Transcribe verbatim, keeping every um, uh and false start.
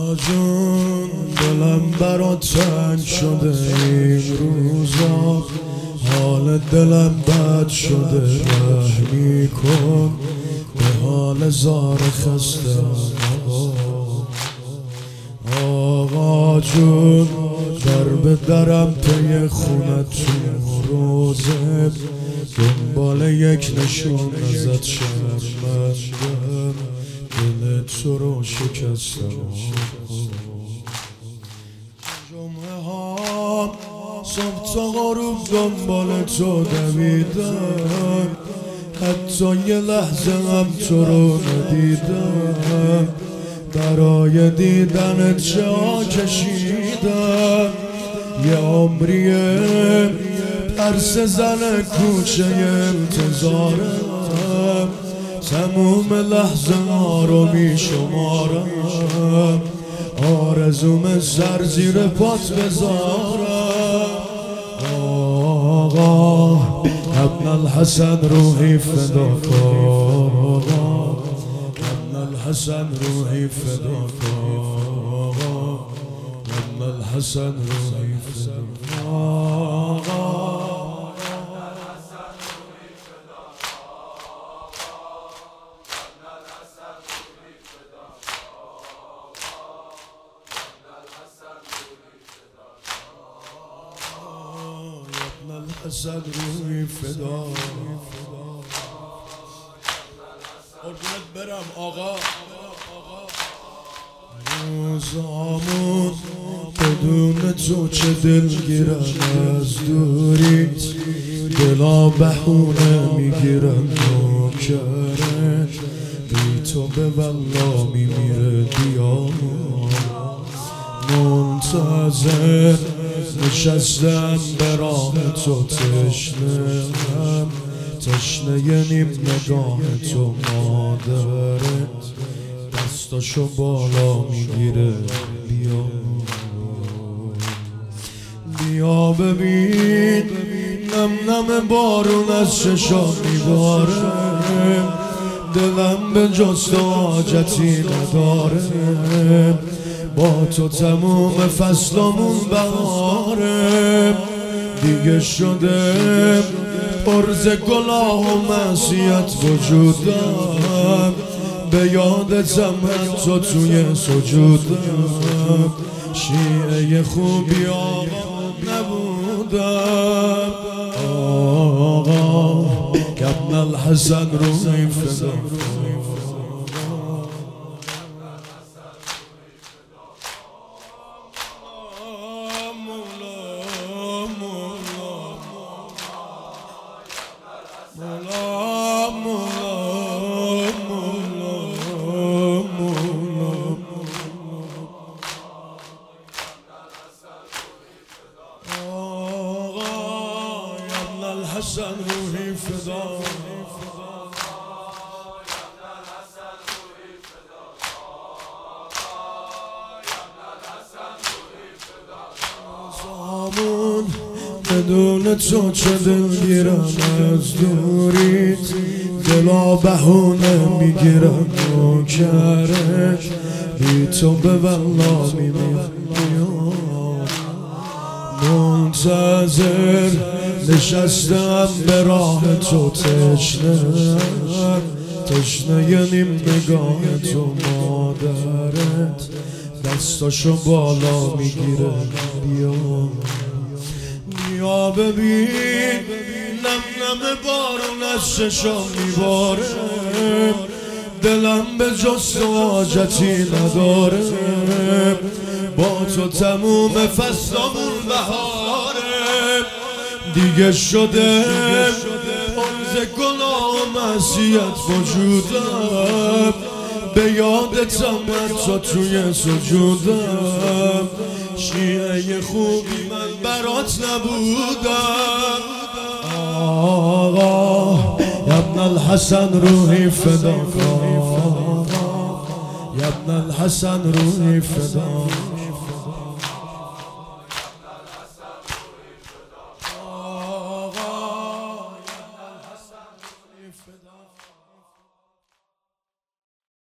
جون دلم برات تنگ شده این روزا، حال دلم بد شده، رحمی کن به حال زار خسته. آقا جون در به درم پی خونت تو روزه، دنبال یک نشون ازت شرمندم، دل تو رو شکستم. جمعه ها صبح تا غروب دنبال تو دویدم، حتی یه لحظه هم تو رو ندیدم، برای دیدنت جا کشیدم. یه عمریه ترس زن کوچه انتظارم، تموم لحظه ها رو می شمارم، آرزوم سر زیر پات بذارم. آقا ابن الحسن روحی فداک، آقا ابن الحسن روحی فداک، آقا ابن الحسن روحی فداک، آقا الحسن روحی فدا. قربونت برم آقا. روزامون بدون تو چه دلگیرم، از دوریت دلا بهونه میگیرم، نوکره بی تو به والله میمیره دیامون. منتظر نشستم به راه تو، تشنه‌ام تشنه نیم نگاه تو، مادرت دستاشو بالا میگیره، بیا بیا ببین نم نم بارون از چشام میباره، دلم به جز تو حاجتی نداره، با تو تموم فصلمون بهاره، دیگه شده پرز گناه و معصیت وجودم، به یادتم حتی توی سجودم، شیعه خوبی آقا نبودم. آقا ابن الحسن روحی فدا، الحسن روحی فدا. زامون بدون تو چه دلگیرم، از دوریت دلا بهونه میگیرم، نوکره بی تو به والله میمیرم. منتظر نشستم به راه تو، تشنه‌ام تشنه نیم نگاه تو، مادرت دستاشو بالا میگیره، بیا بیا ببین نم نم بارون از چشام میباره، دلم به جز تو حاجتی نداره، با تو تموم فصلمون بهاره، دیگه شده پرز گناه و معصیت وجودم، به یادتم حتی توی سجودم، شیعه خوبی من برات نبودم. آقا ابن الحسن روحی فداک، ابن الحسن روحی فدا.